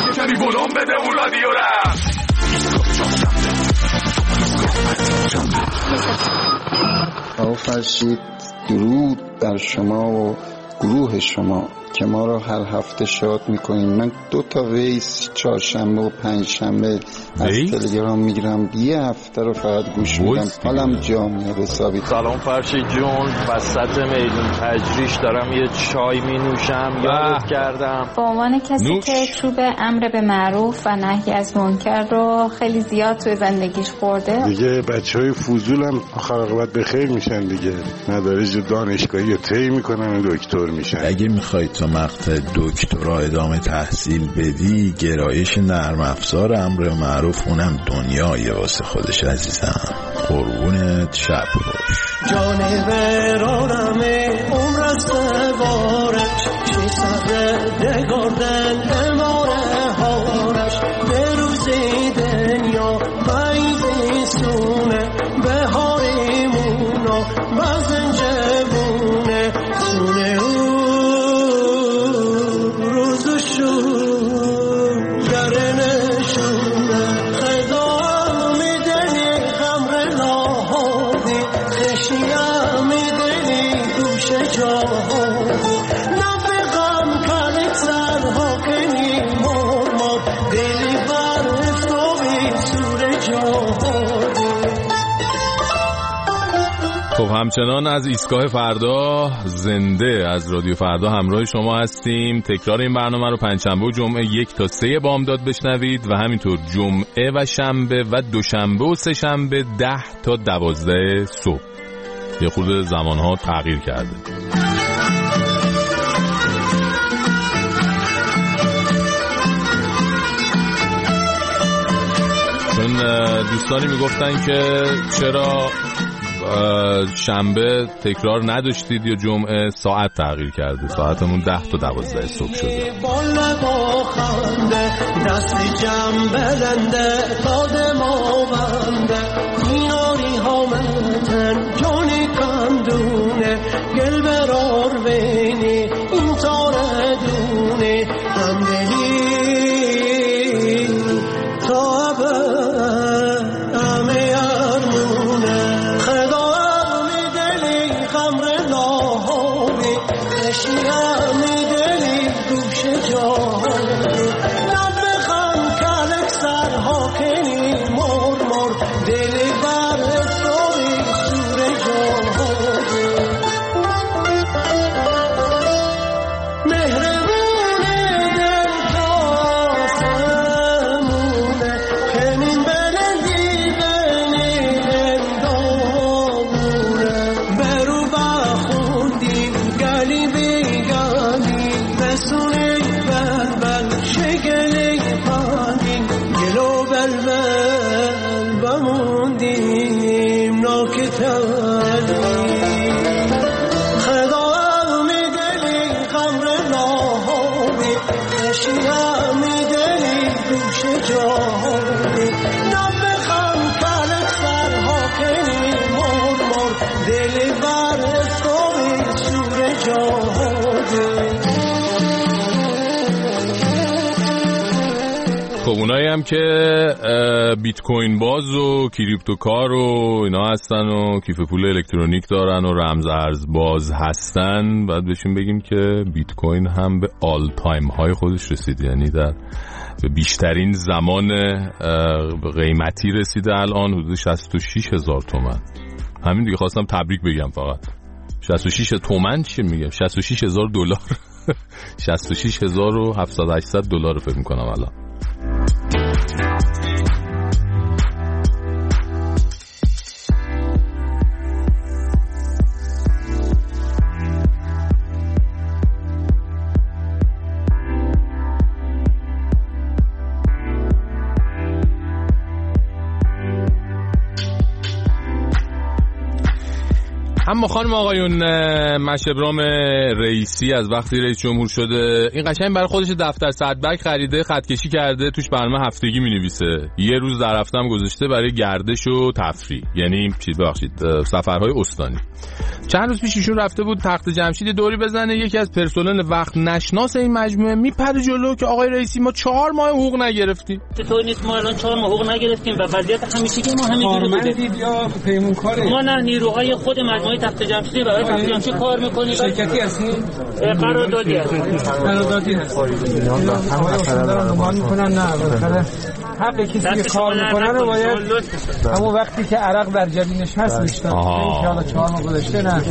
کمی بلوم بده اون رادیو را. آقا فرشید درود بر شما و گروه شما که ما را هر هفته شاد میکنین. من 2 ویس چهارشنبه و پنجشنبه از تلگرام میگیرم، یه هفته رو فقط گوش میدم، حالم جا میاد حسابی. سلام فرشید جون، وسط میدون تجریش دارم یه چای می نوشم، یادت کردم. به عنوان کسی که چوب امر به معروف و نهی از منکر رو خیلی زیاد توی زندگیش خورده دیگه، بچهای فضول هم آخر عاقبت به خیر میشن دیگه، مدارج دانشگاهی طی میکنن و دکتر میشن. اگه میخوای تا مقطع دکترا ادامه تحصیل بدی، گرایش نرم افزار امر معروف، اونم دنیای واسه خودش عزیزم. قربونت، شب خوش. جانورانمه عمر از دوارش، 600 دگاردن اماره هارش، به روزی دنیا بایزی سونه، به هاریمونا بازن جبونه سونه خب همچنان از ایستگاه فردا زنده از رادیو فردا همراه شما هستیم. تکرار این برنامه رو پنجشنبه و جمعه 1 تا 3 بامداد بشنوید و همینطور جمعه و شنبه و دوشنبه و سه‌شنبه 10 تا 12 صبح. یه خورده زمانها تغییر کرده. چون دوستانی میگفتن که چرا شنبه تکرار نداشتید یا جمعه، ساعت تغییر کرده، ساعتمون 10 تا 12 صبح شده. دست جمع بلنده داد ما بنده، ایناری همتن جانی کندونه، گل برار بینی این تاره دونه، همدلی تا همه ارمونه، شیمی دلی گوش جاهی، نبخم کلک سرها کنی مر مر، دلی بر سوی سور جاهی، مهربونه دل کاسمونه، کنین بلندی بینی اندامونه، برو بخوندی گلی بیگانی، بسونی بلبل شگلی پانی، گلو بلبل بموندیم ناکتلی، خدا می دلی خمر ناهمی، خشیم می دلی گوش جاهمی، نبخم کلک سرها کنی مر مر، دلی بر سوی سور جاهمی. خب اونایی هم که بیت کوین باز و کریپتوکار و اینا هستن و کیف پول الکترونیک دارن و رمز ارز باز هستن، بعد بهشون بگیم که بیت کوین هم به آل تایم های خودش رسید، یعنی در به بیشترین زمان قیمتی رسیده، الان حدود 66,000 تومان. همین دیگه خواستم تبریک بگم. فقط 66 تومان چی میگم، 66,000 دلار 66,700 دلار فکر میکنم الان. اما خانم آقایون، مشبرام رئیسی از وقتی رئیس جمهور شده این قشنگ برای خودش دفتر صدبک خریده، خطکشی کرده، توش برنامه هفتگی می‌نویسه. یه روز در هفته هم گذاشته برای گردش و تفریح، یعنی سفرهای استانی. چند روز پیش ایشون رفته بود تخت جمشید دوری بزنه. یکی از پرسنل وقت نشناس این مجموعه میپره جلو که آقای رئیسی ما 4 ماه حقوق نگرفتیم. چطور نیست؟ ما الان 4 ماه حقوق نگرفتیم و وضعیت همیشگی ما همینجوری بوده. یا پیمونکاره؟ ما نه، نیروهای خود مجموعه تخت جمشید برای تخت جمشید کار میکنیم. شرکتی هستیم؟ قراردادی هستیم. قراردادی هستیم. همه اصلا دنبال میکنن. نه بالاخره حق کسی که کار میکنه رو باید همون وقتی که عرق در جبینش هست میشتن. این که حالا 4 ماه گذشته نه.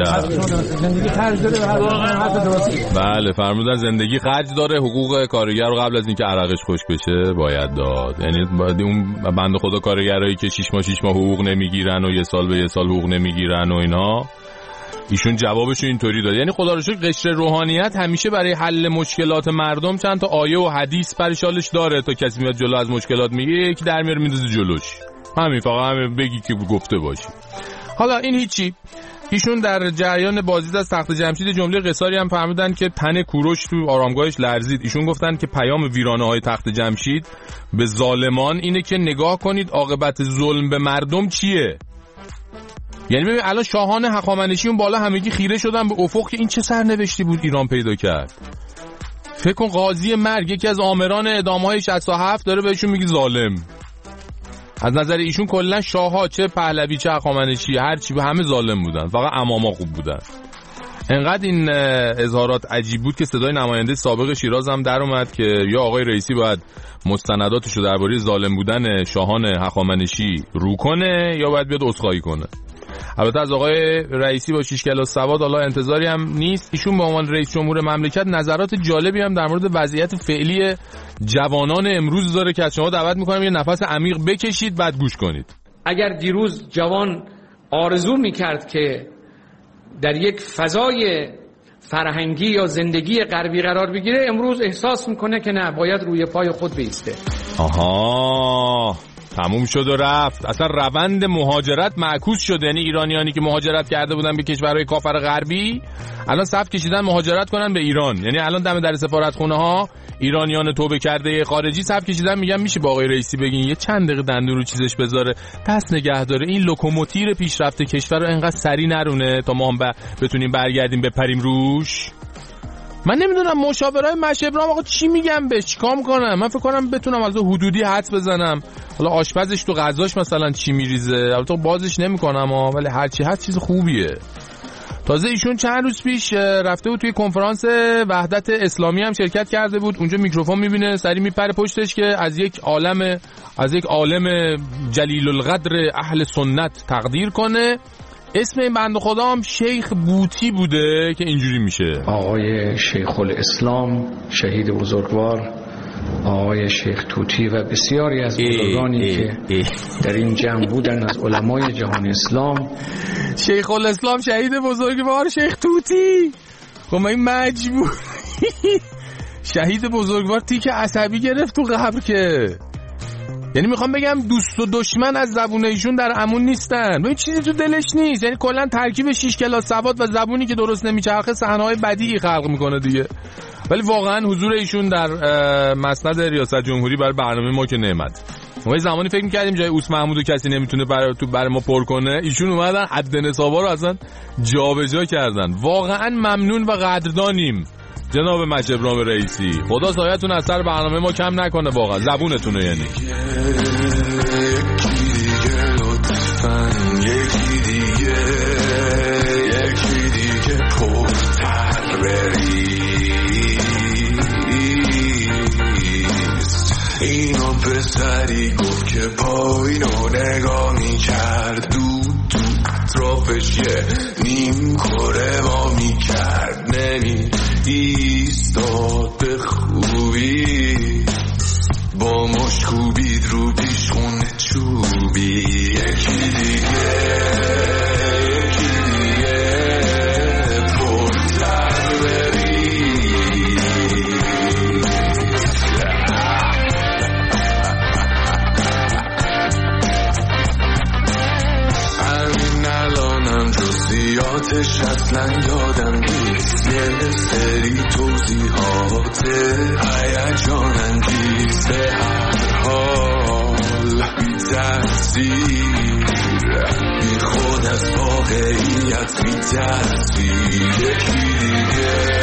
زندگی خرج داره و هر درسته. بله فرمودن زندگی خرج داره. حقوق کارگر رو قبل از اینکه عرقش خشک بشه باید داد. یعنی باید اون بنده خدا کارگرایی که 6 ماه حقوق نمیگیرن و 1 سال به 1 سال حقوق نمیگیرن و اینا، ایشون جوابشو اینطوری داد. یعنی خدا رو شکر قشر روحانیت همیشه برای حل مشکلات مردم چند تا آیه و حدیث پریشالش داره. تا کسی میاد جلو از مشکلات میگه یکی در میاره میندازه جلوش. همین فقط همین بگی که گفته باشی. حالا این هیچی. ایشون در جریان بازدید از تخت جمشید جمله قصاری هم فهمیدن که تن کوروش تو آرامگاهش لرزید. ایشون گفتن که پیام ویرانه‌های تخت جمشید به ظالمان اینه که نگاه کنید عاقبت ظلم به مردم چیه. یعنی ببین الان شاهان هخامنشی اون بالا همگی خیره شدن به افق که این چه سرنوشتی بود ایران پیدا کرد. فکر کن قاضی مرگ یکی از آمران اعدام‌های 67 داره بهشون میگه ظالم. از نظر ایشون کلا شاه‌ها چه پهلوی چه هخامنشی هر چی همه ظالم بودن، فقط اماما خوب بودن. انقدر این اظهارات عجیب بود که صدای نماینده سابق شیراز هم در اومد که یا آقای رئیسی باید مستنداتشو درباره ظالم بودن شاهان هخامنشی رو کنه یا باید بیاد عذرخواهی کنه. البته از آقای رئیسی با 6 کلاس سواد حالا انتظاری هم نیست. ایشون به عنوان رئیس جمهور مملکت نظرات جالبی هم در مورد وضعیت فعلی جوانان امروز داره که از شما دعوت میکنم یه نفس عمیق بکشید بعد گوش کنید. اگر دیروز جوان آرزو میکرد که در یک فضای فرهنگی یا زندگی غربی قرار بگیره، امروز احساس میکنه که نه، باید روی پای خود بیسته. آها، تموم شد و رفت. اصلا روند مهاجرت معکوس شد. یعنی ایرانیانی که مهاجرت کرده بودن به کشورهای کافر غربی الان صف کشیدن مهاجرت کنن به ایران. یعنی الان دم در سفارتخونه ها ایرانیان توبه کرده خارجی صف کشیدن میگن میشه با آقای رئیسی بگین یه چند دقیقه دندون رو چیزش بذاره، دست نگه داره، این لوکوموتیر پیشرفت کشور رو انقدر سری نرونه تا ما هم بتونیم برگردیم بپریم روش. من نمیدونم مشاورای مشبرام آقا چی میگم بهش، چیکار کنم؟ من فکر کنم بتونم از حدودی حدس بزنم. حالا آشپزش تو غذاش مثلا چی میریزه، البته بازش نمیکنم ولی هر چی هست چیز خوبیه. تازه ایشون چند روز پیش رفته بود توی کنفرانس وحدت اسلامی هم شرکت کرده بود. اونجا میکروفون میبینه سری میپره پشتش که از یک عالم جلیل القدر اهل سنت تقدیر کنه. اسم این بنده خدا هم شیخ بوتی بوده که اینجوری میشه: آقای شیخ الاسلام شهید بزرگوار، آقای شیخ توتی و بسیاری از بزرگانی که در این جمع بودن از علمای جهان اسلام. شیخ الاسلام شهید بزرگوار شیخ توتی. خب من این مجبور شهید بزرگوار تیک عصبی گرفت تو قبر که، یعنی میخوام بگم دوست و دشمن از زبون ایشون در امون نیستن. ببین چیزی تو دلش نیست. یعنی کلا ترکیب 6 کلاس سواد و زبونی که درست نمیچرخه صحنه‌های بدیعی خلق میکنه دیگه. ولی واقعا حضور ایشون در مسند ریاست جمهوری برای برنامه ما که نعمت. ما زمانی فکر می‌کردیم جای اوس محمودو کسی نمیتونه برای ما پر کنه، ایشون اومدن عد نصابا رو اصلا جابجا کردن. واقعا ممنون و قدردانیم جناب مشبرام رئیسی. خدا سایه‌تون از سر برنامه ما کم نکنه. واقعا زبونتونه. یعنی یکی دیگه پرتر اینو پسری گفت که پایینو نگاه میکرد، دود اطرافش یه نیم کره وا میکرد، نمی ایستاد به خوبی با مشکوبید رو پیشخونه چوبی. یکی دیگه پرتر بری. همین الانم جزی علتش اصلا یادم نیست، یه سری توضیحات هیجان انگیز، به هر حال بی تأثیر، بی خود از واقعیت بی تأثیر. یکی دیگه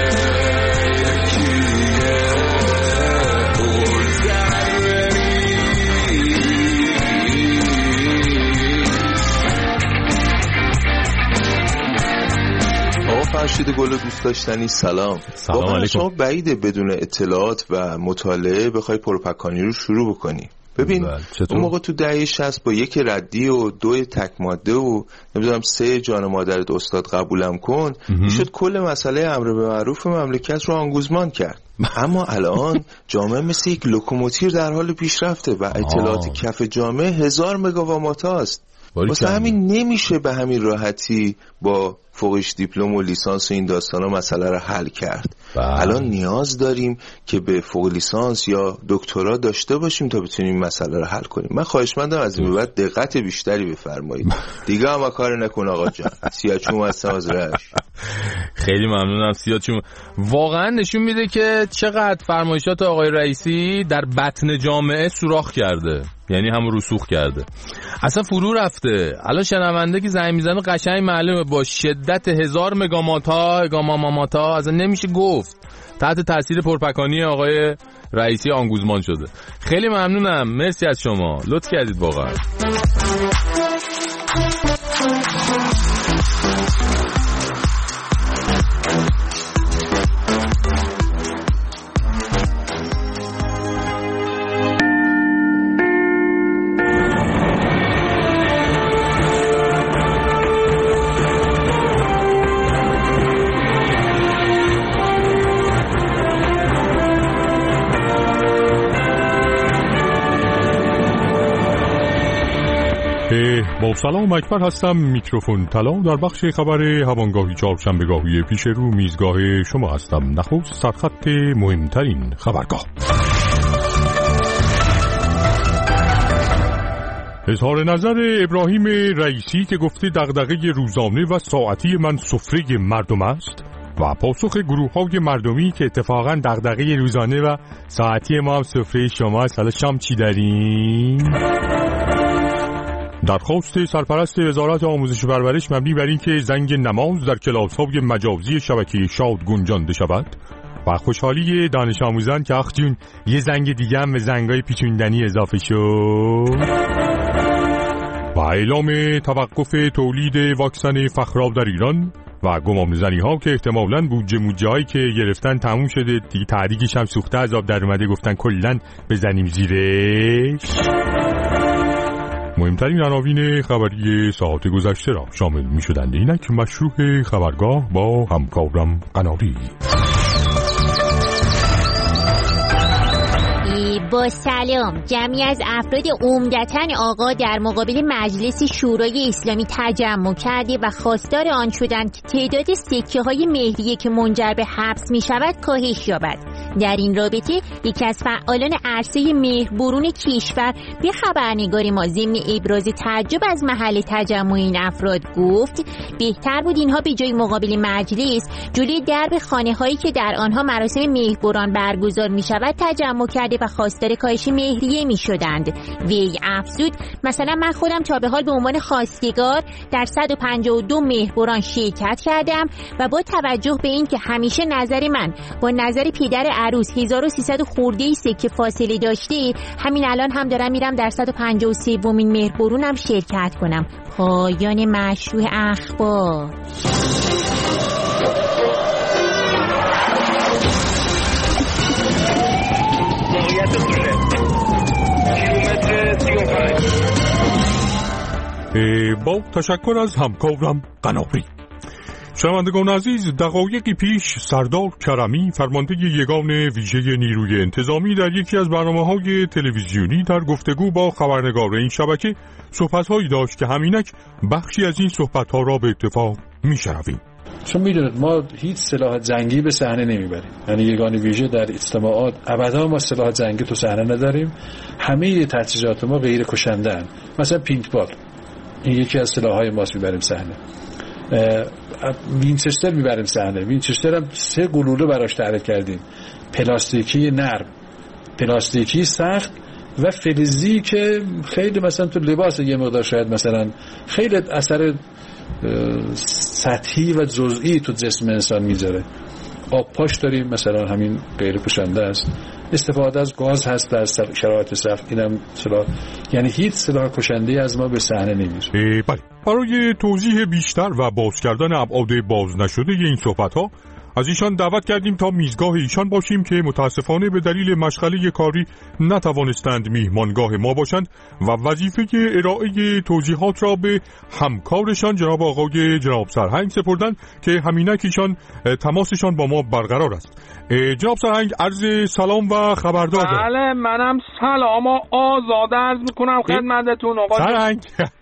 فرشید گل دوست داشتنی سلام علیکم. شما بعیده بدون اطلاعات و مطالعه بخوای پروپکانی رو شروع بکنی. ببین اون موقع تو دهه 60 با یک ردی و 2 تک ماده و نمیدونم 3 جان مادرت استاد قبولم کن میشد کل مسئله امر به معروف مملکت رو آنگوزمان کرد. اما الان جامعه مثل یک لوکوموتیو در حال پیشرفته و اطلاعات کف جامعه 1000 مگاوات است. واسه همین نمیشه به همین راحتی با فوقش دیپلم و لیسانس و این داستانا مسئله رو حل کرد. الان نیاز داریم که به فوق لیسانس یا دکترا داشته باشیم تا بتونیم مسئله رو حل کنیم. من خواهشمندم از این بعد دقت بیشتری بفرمایید. دیگه هم کار نکن آقا جان. سیاچوم هستم از رش. خیلی ممنونم سیاچوم. واقعا نشون میده که چقدر فرمایشات آقای رئیسی در بطن جامعه سوراخ کرده، یعنی هم رسوخ کرده، اصلا فرو رفته. الان شنونده که زنگ میزنه قشنگ معلومه با شدت 1000 مگاماتا اصلا نمیشه گفت تحت تاثیر پرپکانی آقای رئیسی آنگوزمان شده. خیلی ممنونم، مرسی از شما، لطف کردید واقعا. با سلام اکبر هستم، میکروفون طلا در بخش خبر هوانگاهی چهارشنبهگاهی پیش رو میزگاه شما هستم. نخست سرخط مهمترین خبرگاه. اظهار نظر ابراهیم رئیسی که گفته دغدغه روزانه و ساعتی من سفره مردم است و پاسخ گروه‌های مردمی که اتفاقاً دغدغه روزانه و ساعتی ما هم سفره شماست. حالا شام چی داریم؟ درخواست سرپرست وزارت آموزش و پرورش مبنی بر اینکه زنگ نماز در کلاس‌های مجازی شبکه شاد گنجانده شود و خوشحالی دانش آموزان که آخ جون یه زنگ دیگه هم به زنگای پیچوندنی اضافه شد و اعلام توقف تولید واکسن فخرآب در ایران و گمانه‌زنی ها که احتمالاً بودجه موجه‌ای که گرفتن تموم شده دیگه، تحریکش هم سوخته از آب در اومده، گفتن کلاً بزنیم زیرش. مهمترین عناوین خبری ساعت گذشته را شامل می شدند. اینک مشروع خبرگاه با همکارم قناری. با سلام. جمعی از افراد عمدتاً آقا در مقابل مجلس شورای اسلامی تجمع کرده و خواستار آن شدند که تعداد سکه‌های مهریه که منجر به حبس می شود کاهش یابد. در این رابطه یکی از فعالان عرصه مهربرون کشور به خبرنگار ما ضمن ابراز تعجب از محل تجمع این افراد گفت بهتر بود اینها به جای مقابل مجلس جلوی درب خانه‌هایی که در آنها مراسم مهربران برگزار می شود تجمع کرده و خواستار کاهش مهریه می شدند. وی افزود مثلا من خودم تا به حال به عنوان خواستگار در 152 مهربران شرکت کردم و با توجه به این که همیشه نظر من با نظر پدر عروس 1300 خورده سکه فاصله داشته، همین الان هم دارم میرم در 153مین مهربرونم شرکت کنم. پایان مشروع اخبار. با تشکر از همکارم قناری. شنوندگان عزیز، دقایقی پیش سردار کرمی فرمانده یگان ویژه نیروی انتظامی در یکی از برنامه‌های تلویزیونی در گفتگو با خبرنگار این شبکه صحبت‌هایی داشت که همینک بخشی از این صحبت‌ها را به اتفاق می‌شنویم. چون میدونید ما هیچ سلاح جنگی به صحنه نمیبریم، یعنی یگان ویژه در اجتماعات ابدا ما سلاح جنگی تو صحنه نداریم. همه تجهیزات ما غیر کشنده اند. مثلا پینتبال این یکی از سلاح‌های ماست میبریم صحنه. وینچستر میبریم صحنه. وینچستر هم 3 گلوله براش تعریف کردیم، پلاستیکی نرم، پلاستیکی سخت و فلزی که خیلی مثلا تو لباس یه مقدار شاید مثلا خیلی اثر سطحی و جزئی تو جسم انسان میذاره. آب پاش داریم مثلا همین غیر کشنده است. استفاده از گاز هست در شرایط سخت، اینم سلاح، یعنی هیچ سلاح کشنده از ما به صحنه نمیره. بله، برای توضیح بیشتر و باز کردن ابعاد باز نشده این صحبت‌ها از ایشان دعوت کردیم تا میزگاه ایشان باشیم که متاسفانه به دلیل مشغله کاری نتوانستند میهمانگاه ما باشند و وظیفه ارائه توضیحات را به همکارشان جناب آقای جناب سرهنگ سپردند که همینک ایشان تماسشان با ما برقرار است. جناب سرهنگ عرض سلام و خبردار دارم. بله، منم سلام و آزاد عرض میکنم خدمتتون آقا سرهنگ.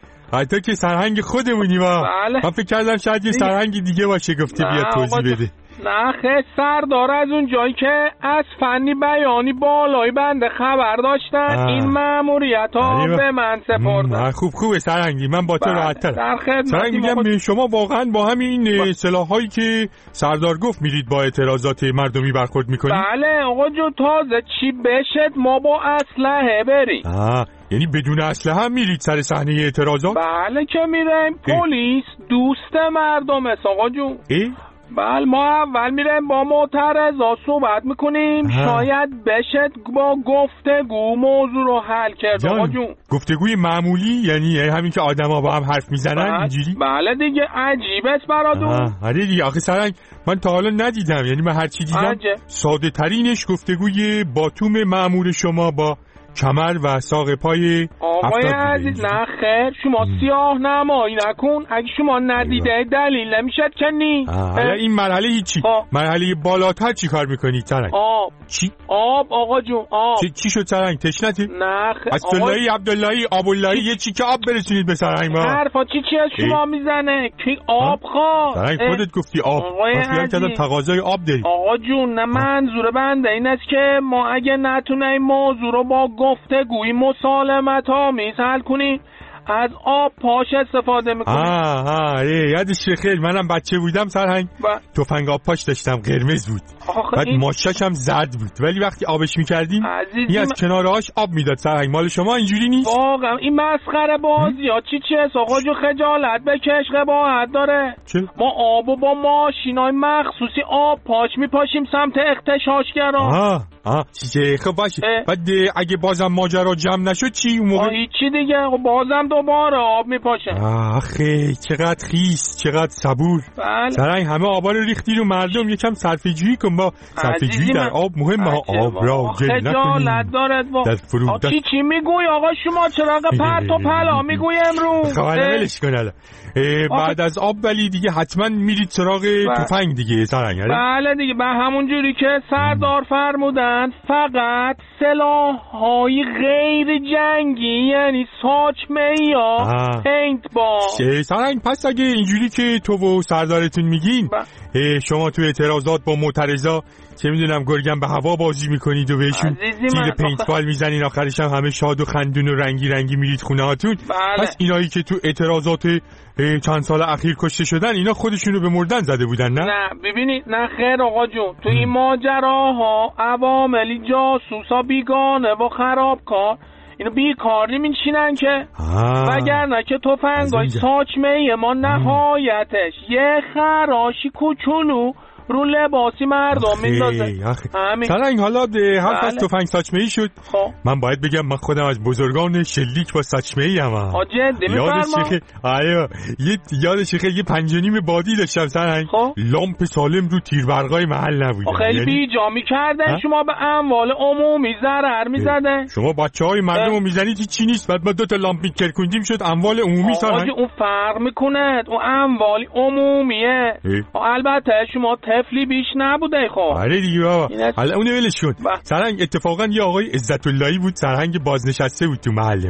حتی که سرهنگ خودمونی ما. بله. من فکر کردم شاید یه سرهنگ دیگه باشه گفته بیاد توضیح بده. نه خیلی سردار از اون جایی که از فنی بیانی بالای بنده خبر داشتن این مأموریت ها به من سپردن. خوبه سرهنگی، من با تو راحت‌ترم. سرهنگ میگم شما واقعا با همین سلاحایی که سردار گفت میرید با اعتراضات مردمی برخورد میکنید؟ بله آقا جو، تازه چی بشد ما با اسلحه بریم. یعنی بدون اسلحه هم میرید سر صحنه اعتراضات؟ بله که میریم. پلیس دوست مردم است آقا جون. بله، ما اول میریم با معترضا صحبت میکنیم، شاید بشد با گفتگو موضوع رو حل کرد آقا جون. گفتگوی معمولی یعنی همین که آدما با هم حرف میزنن اینجوری؟ بله دیگه، عجیب است برادون. آره دیگه، آخه سرنگ من تا حالا ندیدم، یعنی من هر چی دیدم ساده ترینش گفتگوی باتوم مأمور شما با کمر و ساق پای آقای عزیز. نه خیر، شما سیاه نمایی نکن، اگه شما ندیده دلیل نمیشد که نی. حالا این مرحله هیچی، مرحله بالاتر چی کار میکنید سرنگ؟ آب. چی؟ آب آقا جون، آب. چی شد سرنگ؟ تشنتی؟ نه خیر. عبداللهی عبداللهی آباللهی یه چیکه آب برسونید به سرنگ ما. حرفا چی از شما میزنه؟ کی آب خواه؟ سرنگ خودت گفتی آب. من خیال کردم تقاضای آب داری. آقا جون نه، منظور بنده این است که ما اگه نتونه این موضوع رو با گفتگوی مسالمت آمیز حل کنیم از آب پاش استفاده میکنیم. یادش خیلی منم بچه بودم سرهنگ تفنگ آب پاش داشتم، قرمز بود، بعد ماشاش هم زرد بود، ولی وقتی آبش میکردیم این از کنارهاش آب میداد. سرهنگ مال شما اینجوری نیست؟ واقعا این مسخره بازی ها چی است آقا جو؟ خجالت بکش، قباحت داره. ما آبو با ماشینای مخصوصی آب پاش میپاشیم سمت اغتشاشگرا. چیزه خب باشه. بعد اگه بازم ماجرا جمع نشد چی اون موقع؟ چی دیگه، بازم دوباره آب میپاشه. آخه چقدر خیس، چقدر صبور. سرنگ همه آبا رو ریختی رو مردم، یکم صرفه‌جویی کن. با صرفه‌جویی در آب مهمه. آب را گل نکنیم. خجالت دارد چی میگوی آقا شما؟ چراغ پرت و پلا میگوی امروز. ولش کن الان. بعد از آب ولی دیگه حتما میرید سراغ تفنگ دیگه سرنگ. بله دیگه، به همون جوری که سردار فرمودن فقط سلاح‌های غیر جنگی یعنی ساچمه یا پینت بال. سرنگ پس اگه اینجوری که تو و سردارتون میگین شما تو اعتراضات با معترضا چه میدونم گرگم به هوا بازی میکنید و بهشون تیر پینت بال میزنین، آخرش هم همه شاد و خندون و رنگی رنگی میرید خونه هاتون. پس اینایی که تو اعتراضات چند سال اخیر کشته شدن اینا خودشونو به مردن زده بودن نه؟ نه ببینید، نه خیر آقا جون، تو این ماجراها عواملی جاسوسا بیگانه و خرابکار اینو بیکار نمیشینن که، وگرنه که تفنگای ساچمه ما نهایتش یه خراشی کوچولو رو لباسی مردم میندازه. سرنگ حالا حرف از تفنگ ساچمه‌ای شد. من باید بگم من خودم از بزرگان شلیک با ساچمه‌ای ام. جدی میفرما؟ یادش خیلی یه 5.5 بادی داشتم سرنگ. لامپ سالم رو تیربرقای محل نبود. خیلی بیجا می‌کردن، شما به اموال عمومی ضرر می‌زدن. شما بچه‌های مردمو میزنید چی نیست، بعد ما 2 تا لامپ کرکوندیم شد اموال عمومی سرنگ. اون فرق می‌کنه، اون اموال عمومیه. البته شما طفلی بیش نبوده. خب آره دیگه بابا، حالا اونو ولش کن. سرهنگ اتفاقا یه آقای عزت اللهی بود، سرهنگ بازنشسته بود تو محله.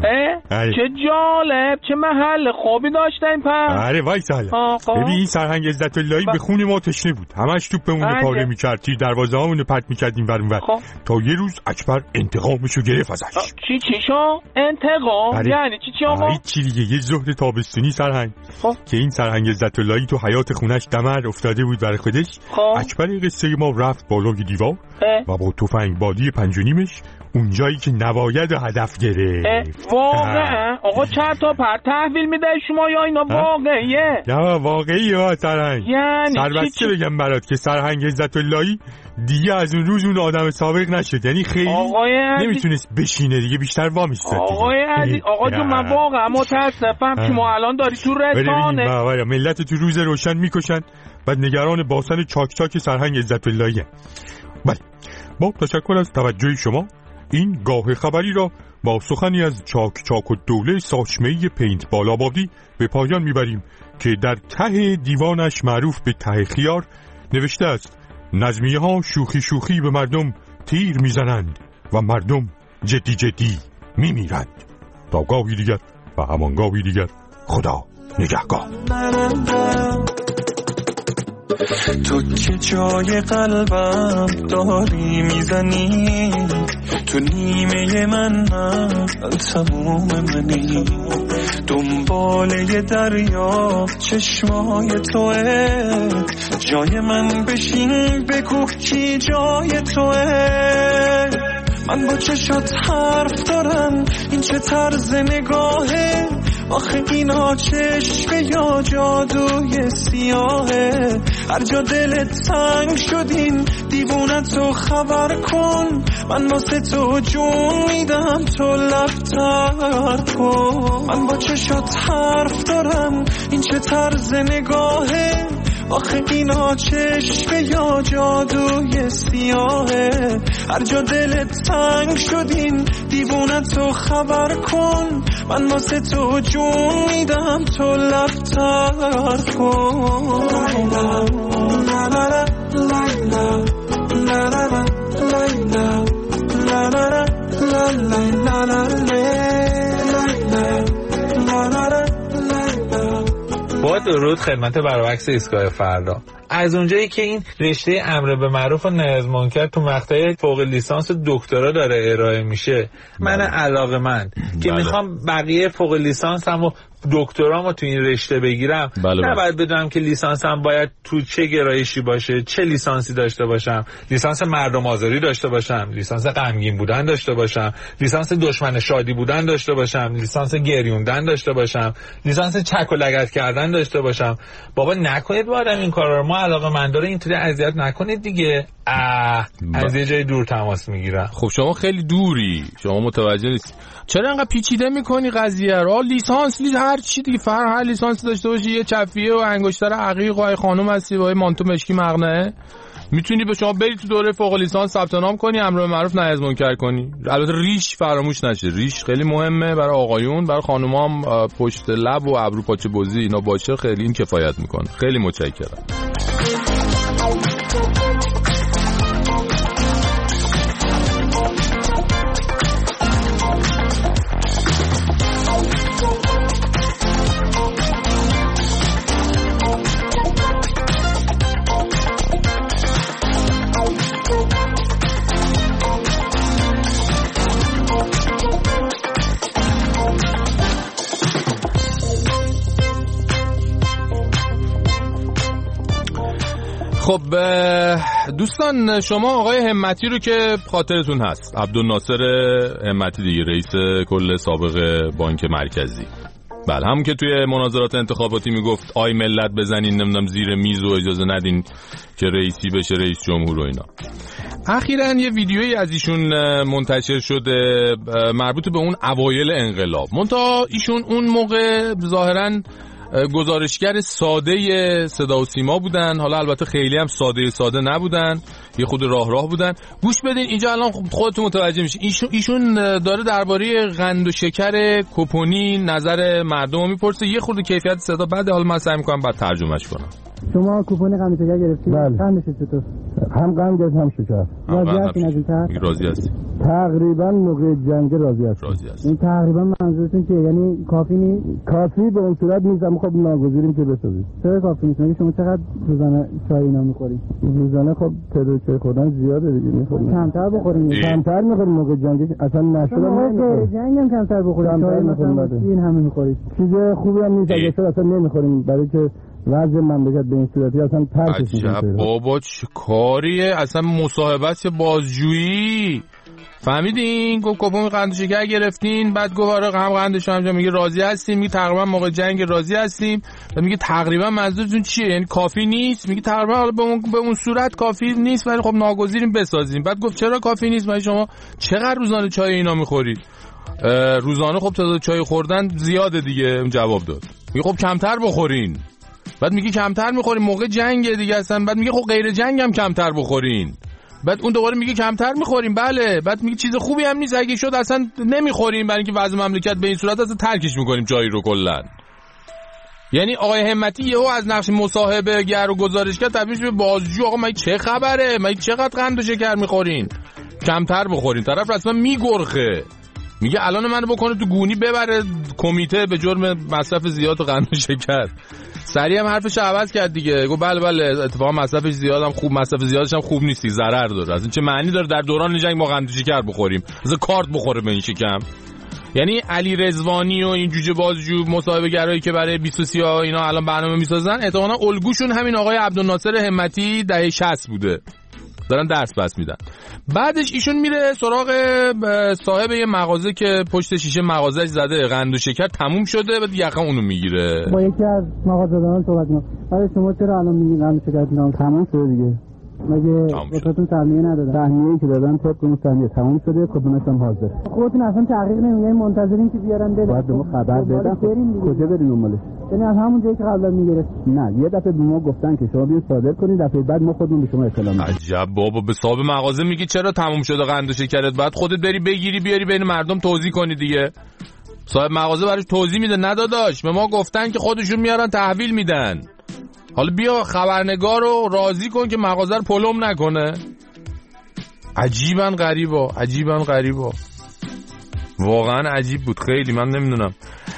چه جالب، چه محل خوبی داشتن پس. آره وایسا حالا. ببین این سرهنگ عزت اللهی به خون ما تشنه بود، همش توپمون پاره می‌کرد، تیر دروازه‌هامون رو پرت می‌کردیم ور تا یه روز اکبر انتقامشو گرفت ازش. چی شو؟ انتقام؟ یعنی چی آقا؟ چی دیگه، یه ظهر تابستونی سرهنگ که این سرهنگ عزت اللهی تو حیاط خونش دمر افتاده بود برای خودش. اکبر قصه ما رفت بالای دیوار و با تفنگ بادی 5.5 اونجایی که نباید هدف گرفت. واقعا؟ آقا چند تا پر تحویل میده شما یا اینا واقعیه؟ یا واقعیه سرهنگ. یعنی سربسته بگم برات که سرهنگ عزت اللهی دیگه از اون روز اون آدم سابق نشد، یعنی خیلی نمیتونست بشینه دیگه، بیشتر وامیستاد. آقا جون من واقعا متاسفم که ما الان داری تو رسانه ملت تو روز روشن میکشن، بعد نگران باسن چاک چاک سرهنگ عزت اللهی. بله با تشکر از توجه شما این گاه خبری را با سخنی از چاک چاک و دوله ساچمه‌ای پینتبال آبادی به پایان میبریم که در ته دیوانش معروف به ته خیار نوشته است: نظمیه ها شوخی شوخی به مردم تیر میزنند و مردم جدی جدی میمیرند. تا گاهی دیگر و همان گاهی دیگر، خدا نگهدار. تو که جای قلبم داری میزنی، تو نیمه من تموم منی، دنباله دریا چشمای توه، جای من بشین بگو کی جای توه. من با چشات حرف دارم، این چه طرز نگاهه، آخه اینا چشمه یا جادوی سیاهه. هر جا دلت تنگ شدین دیوونتو خبر کن، من واسه تو جون میدم تو لفتر کن. من با چشات حرف دارم، این چه طرز نگاهه، آخه اینا چشمه یا جادوی سیاهه. هر جا دلت تنگ شدین دیوونتو خبر کن، من واسه تو جون میدم تو لفتر کن. لیلا لا لا لا لیلا لا لا لا لیلا لا لا لا لیلا لا لا. با درود خدمت برعکس ایستگاه فردا. از اونجایی که این رشته امر به معروف و نهی از منکر تو مقطع فوق لیسانس دکترا داره ارائه میشه، من علاقه‌مند که میخوام بقیه فوق لیسانسم و دکترامو تو این رشته بگیرم، نباید بدونم که لیسانسم باید تو چه گرایشی باشه، چه لیسانسی داشته باشم، لیسانس مردم آزاری داشته باشم، لیسانس غمگین بودن داشته باشم، لیسانس دشمن شادی بودن داشته باشم، لیسانس گریوندن داشته باشم، لیسانس چک و لگد کردن داشته باشم. بابا نکنید با آدم این کارا رو، ما علاقه‌منداره اینطوری اذیت نکنید دیگه. از یه جای دور تماس میگیرم. خب شما خیلی دوری، شما متوجه نیستی چرا انقدر پیچیده میکنی قضیه رو. لیسانس هر چی دیگه، هر لیسانس داشته باشی، یه چفیه و انگشتر عقیق و خانم هستی با مانتو مشکی مقنعه، میتونی به شما بری تو دوره فوق لیسانس ثبت نام کنی، امر به معروف نهی از منکر کنی. البته ریش فراموش نشه، ریش خیلی مهمه برای آقایون، برای خانوما هم پشت لب و ابرو پاچه بزی اینا باشه، خیلی این کفایت میکنه. خیلی متشکرم. خب دوستان، شما آقای همتی رو که خاطرتون هست، عبدالناصر همتی دیگه، رئیس کل سابق بانک مرکزی، بله، هم که توی مناظرات انتخاباتی میگفت آی ملت بزنین نمیدونم زیر میز و اجازه ندین که رئیسی بشه رئیس جمهور و اینا. اخیراً یه ویدیویی از ایشون منتشر شده مربوط به اون اوایل انقلاب. منتها ایشون اون موقع ظاهراً گزارشگر ساده صدا و سیما بودن، حالا البته خیلی هم ساده نبودن، یه خود راه بودن. گوش بدین اینجا الان خودتون متوجه میشین. ایشون داره درباره قند و شکر کپونی نظر مردم رو میپرسه، یه خورده کیفیت صدا بده، حالا من سعی میکنم بعد ترجمهش کنم. شما کوپن قند و شکر گرفتید؟ بله. قندش چطور؟ هم قند هم شکر. راضی هستین از این طرح؟ راضی هستیم. تقریبا موقع جنگ راضی هست. این تقریبا منظورتون که یعنی کافی نیست؟ کافی به اون صورت نیست، اما خب ناگزیریم که بسازید. چرا کافی نیست؟ مگه شما چقدر روزانه چای اینا میخورید؟ روزانه خب تعداد چای خوردن زیاده دیگه، میخورید. کمتر بخورید. کمتر میخورید موقع جنگ اصلا نشده. موقع جنگ هم کمتر بخورید. چای مثلا این همه میخورید. چیز خوبی هم نیست اگه اصلا نمیخوریم، برای که وضع مملکت به این صورتی اصلا ترکش میشه. عجب بابا چه کاریه اصلا، مصاحبت بازجویی. فهمیدین؟ گفت کپون قند شکر گرفتین، بعد گفت آره هم قندش هم میگه راضی هستیم، میگه تقریبا موقع جنگ راضی هستیم، بعد میگه تقریبا منظورتون چیه؟ یعنی کافی نیست؟ میگه تقریبا به اون صورت کافی نیست ولی خب ناگزیریم بسازیم. بعد گفت چرا کافی نیست؟ مگه شما چقدر روزانه چای اینا میخورید؟ روزانه خب تعداد چای خوردن زیاده دیگه. جواب داد میگه خب کمتر بخورین. بعد میگه کمتر میخورین موقع جنگ دیگه اصلا. بعد میگه خب غیر جنگ هم کمتر بخورین. بعد اون دوباره میگه کمتر میخوریم. بله. بعد میگه چیز خوبی هم نیست اگه شد اصلا نمیخوریم، برای اینکه وضع مملکت به این صورت اصلا ترکش میکنیم چای رو کلا. یعنی آقای همتی یهو از نقش مصاحبه گر و گزارشگر تبدیل شد به بازجو. آقا مگه چه خبره؟ مگه چقدر قند و شکر میخورین؟ کمتر بخورین. طرف رسما میگرخه، میگه الان منو بکنه تو گونی ببره کمیته به جرم مصرف زیاد و قند و شکر. سریع هم حرفش عوض کرد دیگه، گفت بله اتفاقا مصرفش زیادم خوب، مصرف زیادش هم خوب نیستی، ضرر داره. اصلا چه معنی داره در دوران جنگ ما قند و شکر بخوریم؟ از کارت بخوره به این شکم. یعنی علی رضوانی و این جوجه بازجو مصاحبه گرایی که برای 23 اینا الان برنامه میسازن، احتمالاً الگوشون همین آقای عبدالناصر همتی دهه 60 بوده، دارن درس بس میدن. بعدش ایشون میره سراغ صاحب یه مغازه که پشت شیشه مغازهش زده قند و شکر تموم شده، بعد یقه اونو میگیره. با یکی از مغازه‌داران صحبت می‌کنم. آره شما چرا الان میگین قند و شکر تموم شده دیگه؟ مگه واسهتون تهمیه ندادن؟ تهمیه‌ای که دادن طبق اون تهمیه تموم شده، کپونش هم حاضر. خودتون اصلا تحقیق نمی‌کنین، منتظرین که بیارن بده. باید به ما خبر بدن. کجا برین اونمالش؟ یعنی از همون جایی که قبلا میگرفت. نه، یه دفعه به ما گفتن که شما بیاین صادر کنین، دفعه بعد ما خودمون به شما اطلاع میدیم. عجب بابا، به صاحب مغازه میگی چرا تموم شده قند و شکرت؟ بعد خودت بری بگیری بیاری بین مردم توزیع کنی دیگه. صاحب مغازه براش توضیح میده، نداداش به ما گفتن که خودشون میارن تحویل میدن. حالا بیا خبرنگار رو راضی کن که مغازه رو پلم نکنه. عجیبا غریبا واقعا عجیب بود خیلی. من نمیدونم.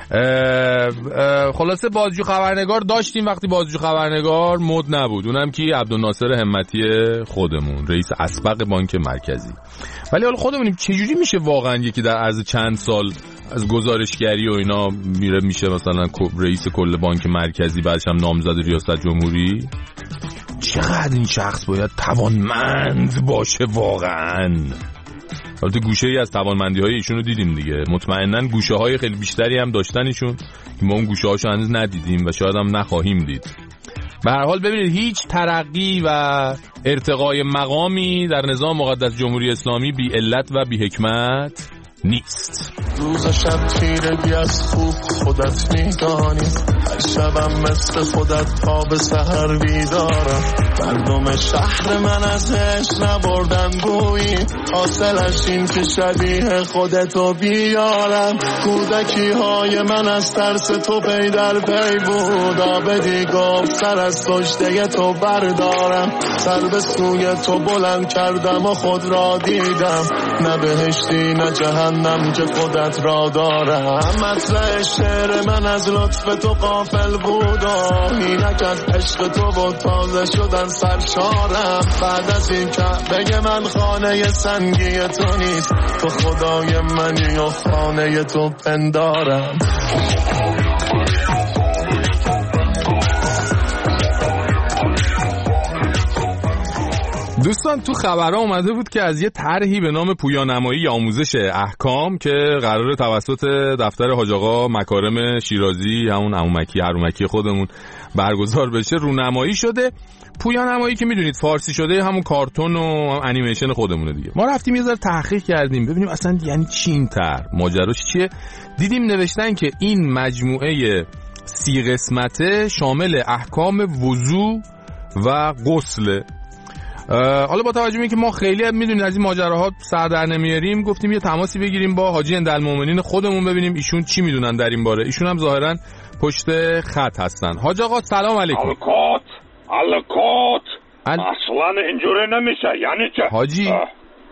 خلاصه بازجو خبرنگار داشتیم وقتی بازجو خبرنگار مد نبود، اونم کی؟ عبدالناصر همتی خودمون، رئیس اسبق بانک مرکزی. ولی حالا خودمونیم چجوری میشه واقعا یکی در عرض چند سال از گزارشگری و اینا میشه مثلا رئیس کل بانک مرکزی، بعدش هم نامزد ریاست جمهوری؟ چقدر این شخص باید توانمند باشه واقعا. البته گوشه‌ای از توانمندی‌های ایشون رو دیدیم دیگه، مطمئناً گوشه‌های خیلی بیشتری هم داشتن ایشون که ما اون گوشه‌هاشو هنوز ندیدیم و شاید هم نخواهیم دید. به هر حال ببینید هیچ ترقی و ارتقای مقامی در نظام مقدس جمهوری اسلامی بی علت و بی حکمت نیست. روز شب تیرگی از خوب خودت میدانی، شبم مثل خودت تا به سحر بیدارم. مردم شهر من از عشق نبردن بویی، حاصلش این که شبیه خودتو بیارم. کودکی های من از ترس تو پی در پی بود، آبدی گفت سر از کشته تو بردارم. سر به سوی تو بلند کردم و خود را دیدم، نه بهشتی نه جهنم که خودت را دارم. مطلع شعر من از لطف تو غافل بود، اینک از عشق تو بود تازه شدن سرشارم. بعد از این کعبه من خانه سنگی تو نیست، تو خدای منی و خانه تو پندارم. دوستان تو خبرها اومده بود که از یه طرحی به نام پویانمایی آموزش احکام که قراره توسط دفتر حاج آقا مکارم شیرازی، همون عمومکی هرومکی خودمون برگزار بشه، رونمایی شده. پویانمایی که میدونید فارسی شده همون کارتون و انیمیشن خودمونه دیگه. ما رفتیم یه ذره تحقیق کردیم ببینیم اصلا یعنی چی این طرح، ماجراش چیه. دیدیم نوشتن که این مجموعه 30 قسمته شامل احکام وضو و غسل. حالا با توجه به اینکه ما خیلی میدونید از این ماجراها سر در نمیاریم، گفتیم یه تماسی بگیریم با حاجی هندالمومنین خودمون ببینیم ایشون چی میدونن در این باره. ایشون هم ظاهرا پشت خط هستن. حاج آقا سلام علیکم. الکات اصلا اینجوری نمیشه. یعنی چه حاجی؟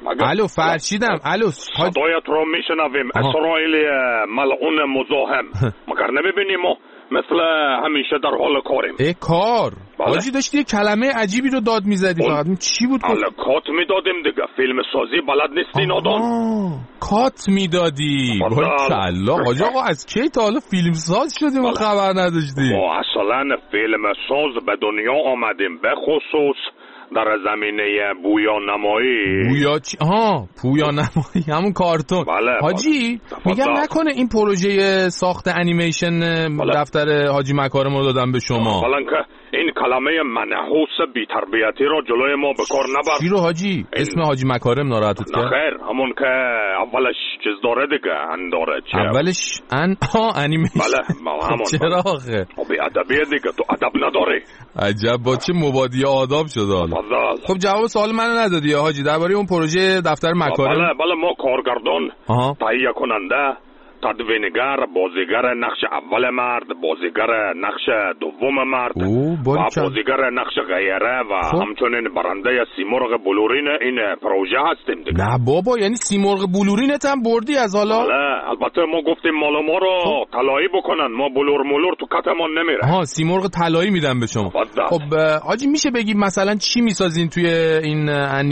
الو فرشیدم. الو صدایت رو میشنویم. اسرائیل ملعون مزاحم. مگر نمیبینیم ما مثل همیشه در حال کاریم. کار؟ حاجی داشتی یه کلمه عجیبی رو داد میزدی فقط. چی بود؟ کات میدادیم دیگه. فیلم سازی بلد نیستی نادان. کات میدادی. باریکلا حاجی آقا از کی تا حالا فیلم ساز شدیم و خبر نداشتیم؟ ما اصلا فیلم ساز به دنیا آمدیم، به خصوص در زمینه بویا نمایی. بویا چی؟ پویا نمایی همون کارتون. بله حاجی میگم نکنه این پروژه ساخت انیمیشن دفتر حاجی مکارم رو دادم به شما؟ حالا که این کلمه منحوس بی‌تربیتی رو جلوی ما به کار نبر. چی رو حاجی؟ اسم حاجی مکارم ناراحتت کرد؟ خیر همون که اولش چیز داره دیگه. داره چه؟ اولش انیمیشن. بله همون. چرا آخه؟ بی ادبیه دیگه. تو ادب نداری. عجب با چه مبادی آداب شده حالا. خب جواب سوال منو ندادی حاجی درباره اون پروژه دفتر مکارم. بله ما کارگردان، تهیه کننده، تدوینگر، بازیگر نقش اول مرد، بازیگر نقش دوم مرد و بازیگر نقش غیره و همچنین برنده سیمرغ بلورین این پروژه هستیم دیگه. نه بابا یعنی سیمرغ بلورینت هم بردی از حالا؟ بله البته ما گفتیم مال ما رو طلایی بکنن. ما بلور ملور تو کتمون نمیره. سیمرغ طلایی میدن به شما. خب حاجی میشه بگی مثلا چی میسازین توی این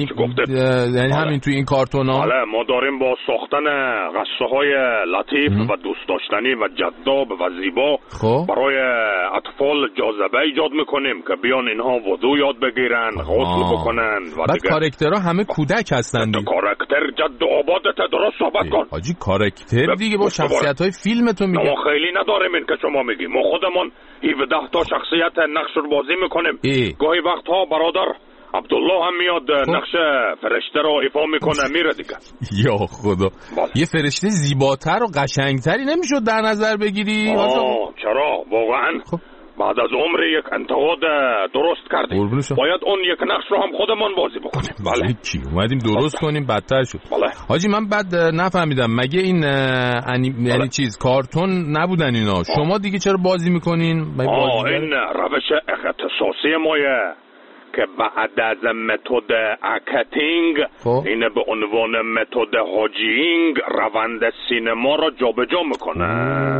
یعنی همین توی این کارتونا؟ بله ما داریم با ساختن قصه های لطیف و دوست داشتنی و جذاب و زیبا برای اطفال جاذبه ایجاد میکنیم که بیان اینها وضو یاد بگیرن، غسل بکنن و بعد کاراکترها همه کودک هستن دیگه. کاراکتر جد و آبادت درست صحبت کن. حاجی کاراکتر دیگه با شخصیت‌های فیلمتون میگه. ما خیلی نداریم این که شما میگی. ما خودمون 17 تا شخصیت نقش رو بازی میکنیم. گاهی وقتها برادر عبدالله هم میاد نقش فرشته رو ایفا میکنه میره دیگه. یا خدا یه فرشته زیباتر و قشنگتری نمیشد در نظر بگیری؟ چرا واقعا بعد از عمر یک انتقاد درست کردیم. باید اون یک نقش رو هم خودمون بازی بکنیم. بله چی اومدیم درست کنیم بدتر شد. حاجی من بعد نفهمیدم مگه این یعنی چیز کارتون نبودن اینا؟ شما دیگه چرا بازی میکنین؟ این روش اختصاصی مایه که بعد از متد اکتینگ اینه به عنوان متد هاجینگ روند سینما را جابجا میکنه.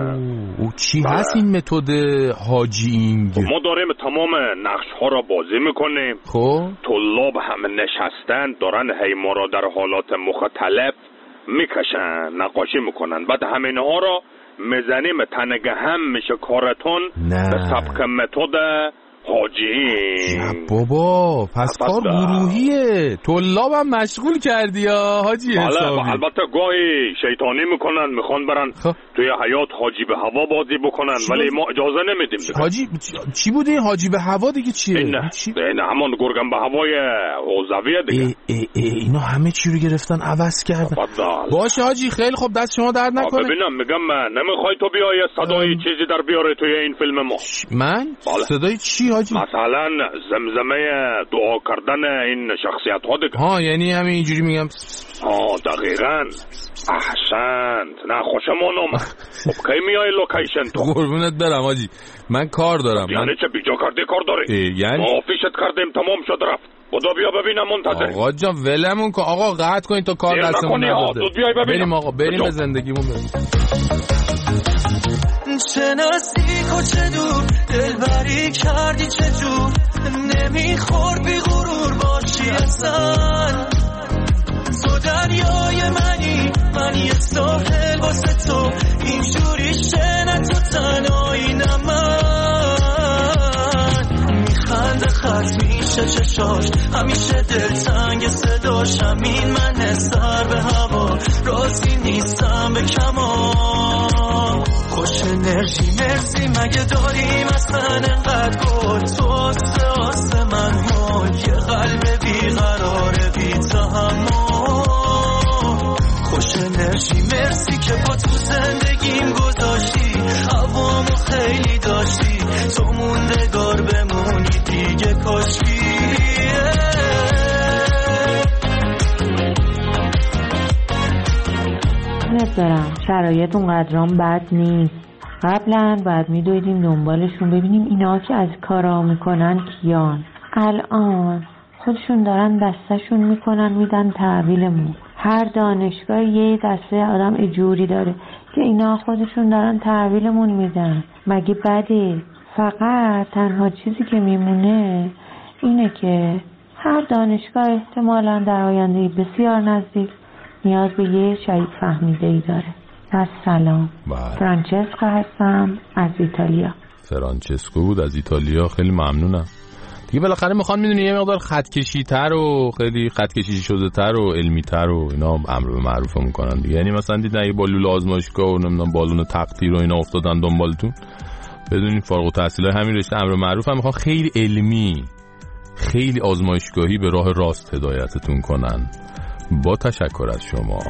او چی هست این متد هاجینگ؟ ما داریم تمام نقش ها را بازی میکنیم. طلاب هم نشستن دارن هیما را در حالات مختلف میکشن، نقاشی میکنن. بعد همین ها را میزنیم تنگه هم میشه کارتون به سبک متد حاجی. بابا پس کار گروهیه. طلابم مشغول کردی یا حاجی حسابی؟ البته گاهی شیطانی میکنن، میخوان برن توی حیات حاجی به هوا بازی بکنن ولی ما اجازه نمیدیم. حاجی چی بوده این حاجی به هوا دیگه چیه؟ این همون گرگم به هوای حوزویه دیگه. اینا همه چی رو گرفتن عوض کردن. باشه حاجی خیلی خوب دست شما درد نکنه. ببینم میگم نمیخوای تو بیای صدای چیزی در بیاره توی این فیلم ما؟ من؟ صدای چی حاجی؟ مثلا زمزمه دعا کردن این شخصیت ها دیگه. یعنی همین اینجوری میگم. دقیقاً. احسنت. نه خوشمون اومد. خب کی میای لوکیشن تو؟ قربونت برم حاجی من کار دارم. یعنی چه بیجا کردی کار داری؟ یعنی ما آفیشت کردیم تمام شد رفت. خدا بیا ببینم منتظر. آقا جان ولمون کن. آقا قطع کنین تا کار دستمون نداده. بریم آقا بریم به زندگیمون بریم. چه نزدیک و چه دور دلبری کردی چه جور نمیخور بی غرور باشی اصلا تو دریای منی من یه ساحل واسه تو اینجوری شنه تو تنهایی نه من میخنده خط میشه چشاش همیشه دلتنگ صداش همین من سر به هوا راضی نیستم به کمان خوش انرژی مرسی مگه داریم اصلا انقدر گل توست آسمن ها یه قلب بیقرار بی تحمل خوش انرژی مرسی که با تو زندگیم گذاشتی هوامو خیلی داشتی تو موندگار بمونی دیگه کاشکی دارم شرایط اونقدرام بد نیست. قبلا باید میدویدیم دنبالشون ببینیم اینا که از کارا میکنن کیان. الان خودشون دارن دستشون میکنن میدن تحویلمون. هر دانشگاه یه دسته آدم اجوری داره که اینا خودشون دارن تحویلمون میدن. مگه بده؟ فقط تنها چیزی که میمونه اینه که هر دانشگاه احتمالاً در آینده بسیار نزدیک نیاز به یه شهید فهمیده‌ای داره. سلام. فرانچسکو هستم از ایتالیا. فرانچسکو بود از ایتالیا، خیلی ممنونم. دیگه بالاخره میخوان میدونی یه مقدار خطکشی تر و خیلی خطکشی شده تر و علمی تر و اینا امر به معروف میکنن دیگه. یعنی مثلا دیدن یه بالون آزمایشگاه و نمیدونم بالون تقطیر و اینا افتادن دنبالتون، بدونین فارغ التحصیلای همین رشته امر به معروف هم میخوان خیلی علمی خیلی آزمایشگاهی به راه راست هدایتتون کنن. با تشکر از شما.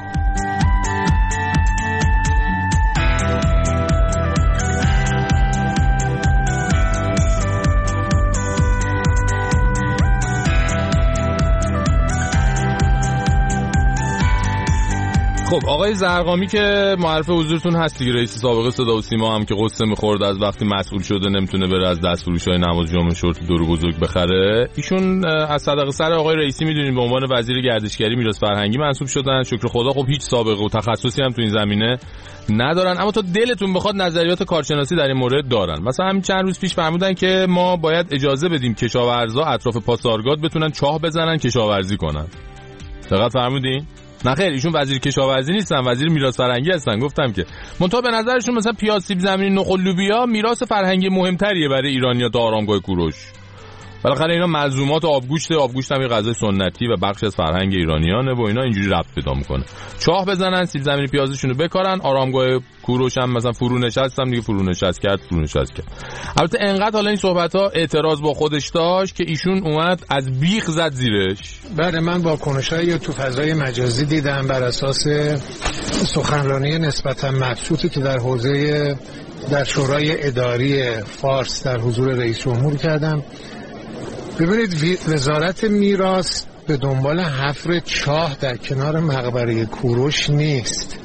خب آقای زرقامی که معرف حضورتون هست دیگه، رئیس سابق صدا و سیما هم که قصه می‌خورد از وقتی مسئول شده نمیتونه بره از دستفروشای نماز جمعه شورت دورو بزرگ بخره. ایشون از صدقه سر آقای رئیسی میدونید به عنوان وزیر گردشگری میراث فرهنگی منصوب شدن. شکر خدا خب هیچ سابقه و تخصصی هم تو این زمینه ندارن، اما تا دلتون بخواد نظریات کارشناسی در این مورد دارن. مثلا همین چند روز پیش فرمودن که ما باید اجازه بدیم کشاورزا اطراف پاسارگاد بتونن چاه بزنن کشاورزی کنن. دقت فرمودین؟ نه خیر، ایشون وزیر کشاورزی نیستن، وزیر میراث فرهنگی هستن. گفتم که منتها به نظرشون مثلا پیاز، سیب زمینی، نخل، لوبیا میراث فرهنگی مهمتریه برای ایرانی‌ها تا آرامگاه کوروش. بالاخره اینا ملزومات آبگوشت هم یه غذای سنتی و بخشی از فرهنگ ایرانیانه و اینا اینجوری ربط پیدا میکنه. چاه بزنن، سیب زمینی پیازشون رو بکارن، آرامگاه کوروش هم مثلا فرو نشستم دیگه، فرو نشست کرد. البته انقدر حالا این صحبت‌ها اعتراض با خودش داشت که ایشون اومد از بیخ زد زیرش. بله، من واکنشایی تو فضای مجازی دیدم بر اساس سخنرانی نسبتا مبسوطی که در شورای اداری فارس در حضور رئیس جمهور کردم. ببینید، وزارت میراث به دنبال حفر چاه در کنار مقبره کوروش نیست.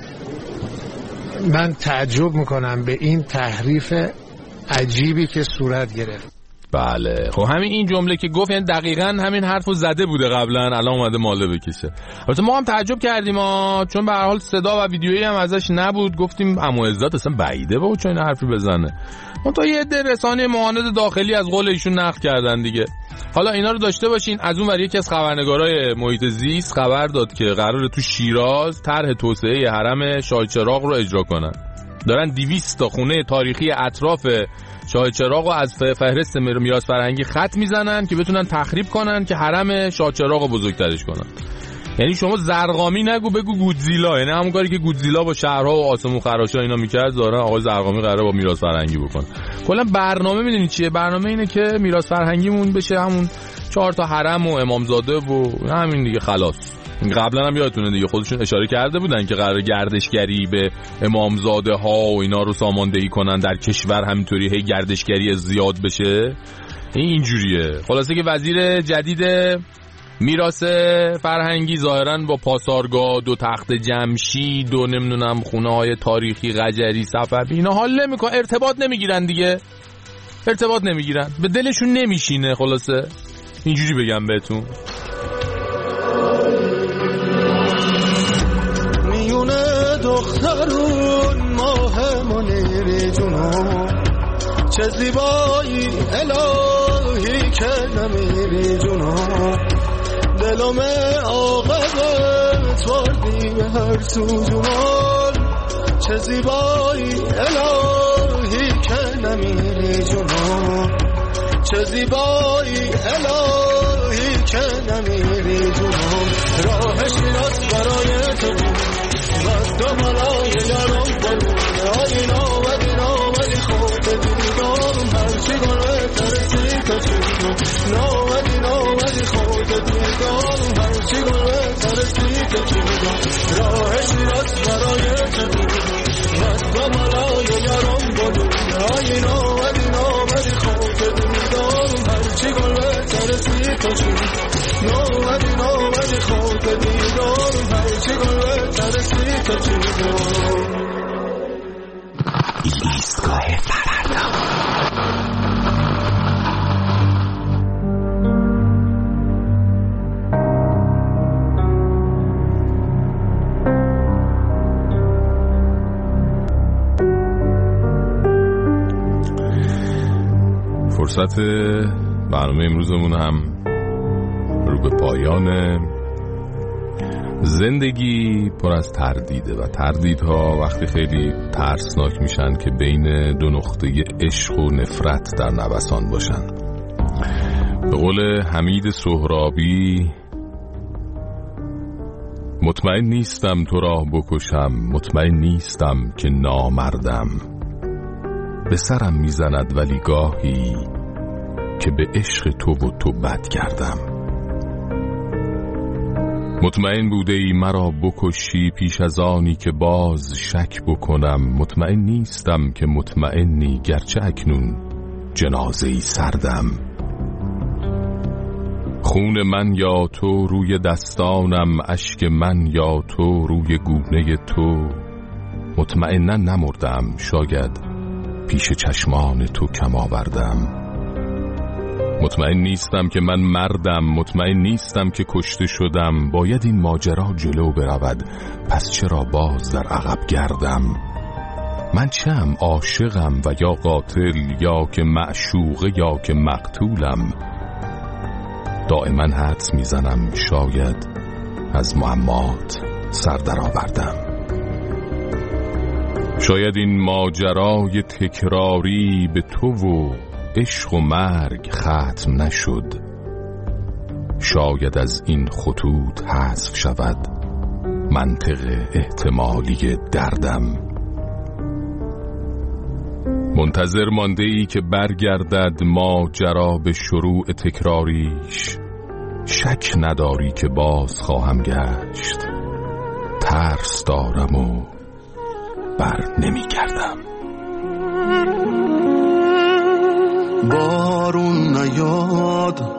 من تعجب میکنم به این تحریف عجیبی که صورت گرفت. بله خب همین این جمله که گفت یعنی دقیقاً همین حرفو زده بوده قبلا، الان اومده ماله بکشه. البته ما هم تعجب کردیم چون به هر حال صدا و ویدیویی هم ازش نبود. گفتیم عمو عزت اصلا بعیده با چون این حرفی بزنه. اون تا یه عده رسانه معاند داخلی از قول ایشون نقل کردن دیگه. حالا اینا رو داشته باشین. از اون ور یکی از خبرنگارای محیط زیست خبر داد که قراره تو شیراز طرح توسعه حرم شاه چراغ رو اجرا کنن. دارن 200 تا خونه تاریخی اطراف شاه چراغ رو از فهرست میراث فرهنگی خط میزنن که بتونن تخریب کنن که حرم شاه چراغ رو بزرگترش کنن. یعنی شما زرقامی نگو بگو گودزیلا. یعنی همون کاری که گودزیلا با شهرها و آسمون خراشا اینا میکرد داره آقای زرقامی قراره با میراث فرهنگی بکنه. کلا برنامه میدونی چیه؟ برنامه اینه که میراث فرهنگیمون بشه همون 4 تا حرم و امامزاده و همین دیگه خلاص. قبلا هم یادتونه دیگه خودشون اشاره کرده بودن که قرار گردشگری به امامزاده ها و اینا رو ساماندهی کنن در کشور، همینطوری هی گردشگری زیاد بشه. اینجوریه. خلاصه که وزیر جدید میراث فرهنگی ظاهرا با پاسارگاد و تخت جمشید و نمیدونم خونه های تاریخی قجری صفوی اینا حال نمیکنن، ارتباط نمیگیرن دیگه، ارتباط نمیگیرن، به دلشون نمیشینه. خلاصه اینجوری بگم بهتون. میونه دخترون ماه منیر جنون، چه زیبایی الهی که نمیری جنون، دلم عاقبت وردی به هر سو جنون، چه زیبایی الهی که نمیری جنون، چه زیبایی الهی که نمیری جنون، راه شیراز برای تو بود و ملای یارم بلونه آینا و دینا ولی خود دیدارم هرچی گره ترسی تا چیزو نا و دینا ولی خود دیدارم هرچی گره ترسی تا چیزو، راه شیراز برای تو بود و ملای یارم بلونه آینا و دینا ولی خود دیدارم هرچی گره ترسی تا چیزو نا و دینا ولی خود دیدارم هرچی گره ترسی تا چیزو. ایستگاه فردا. فرصت برنامه امروزمون هم رو به پایانه. زندگی پر از تردیده و تردیدها وقتی خیلی ترسناک میشن که بین دو نقطه عشق و نفرت در نوسان باشن. به قول حمید سهرابی مطمئن نیستم تو را بکشم، مطمئن نیستم که نامردم، به سرم میزند ولی گاهی که به عشق تو و تو بد کردم. مطمئن بوده ای مرا بکشی پیش از آنی که باز شک بکنم، مطمئن نیستم که مطمئنی گرچه اکنون جنازه‌ای سردم. خون من یا تو روی دستانم، اشک من یا تو روی گونه تو، مطمئنا نمردم شاید پیش چشمان تو کم آوردم. مطمئن نیستم که من مردم، مطمئن نیستم که کشته شدم، باید این ماجرا جلو برود پس چرا باز در عقب گردم. من چم عاشقم و یا قاتل، یا که معشوقه یا که مقتولم، دائما حدس میزنم شاید از معمات سر در آوردم. شاید این ماجرای تکراری به تو و عشق و مرگ ختم نشد، شاید از این خطوط حذف شود منطق احتمالی دردم. منتظر مانده ای که برگردد ماجرا به شروع تکراریش، شک نداری که باز خواهم گشت، ترس دارم و بر نمی گردم. بارون نیاد،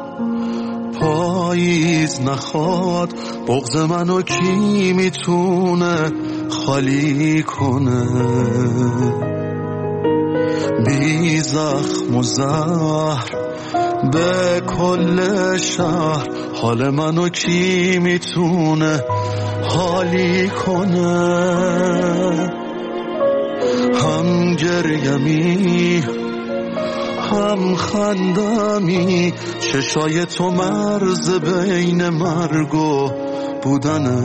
پاییز نخواد، بغض منو کی میتونه خالی کنه؟ بی زخم و زهر به کل شهر، حال منو کی میتونه حالی کنه؟ هم گریمی هم خندمی، چشای تو مرز بین مرگ و بودنه.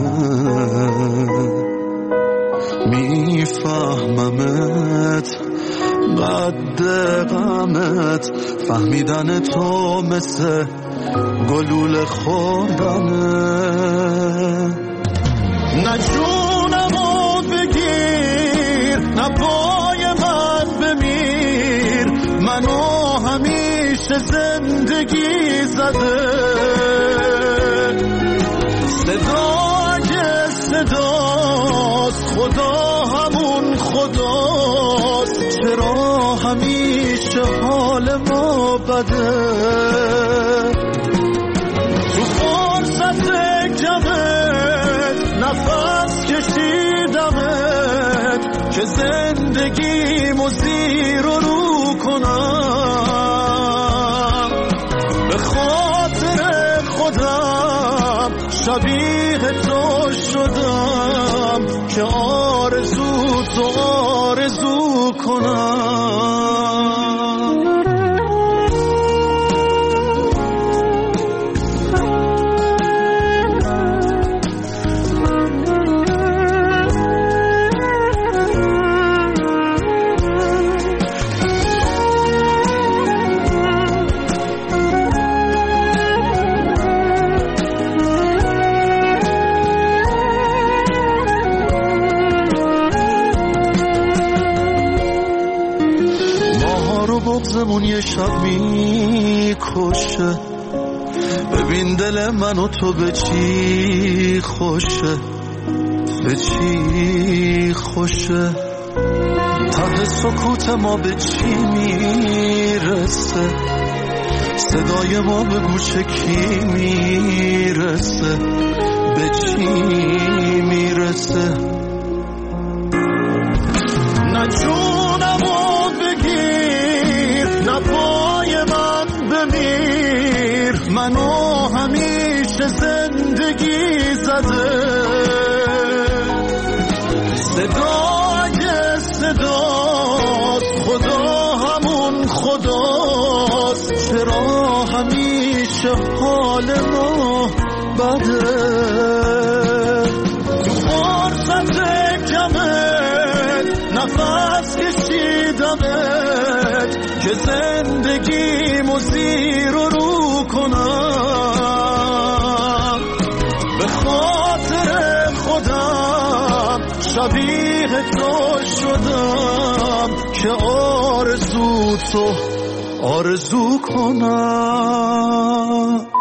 میفهممت قد غمت، فهمیدن تو مثل گلوله خوردنه. نه جونمو بگیر، نه پای من بمیر، منو همیشه زندگی زده. صدا که صداست، خدا همون خداست، چرا همیشه حال ما بده؟ تو فرصت کمت نفس کشیدمت که زندگیمو زیر و رو کنم. به خاطر خودم شبیه تو شدم که آرزو تو آرزو کنم. بغضمون یه شب میکشه، ببین دل من و تو به چی خوشه، به چی خوشه. ته سکوت ما به چی میرسه، صدای ما به گوش کی میرسه، به چی میرسه. نه جونمو بگیر، نه پای من بمیر، منو همیشه زندگی زده. صدای صداست، خدا همون خداست، زندگیمو زیر و رو کنم، به خاطر خودم شبیه تو شدم که آرزو تو آرزو کنم.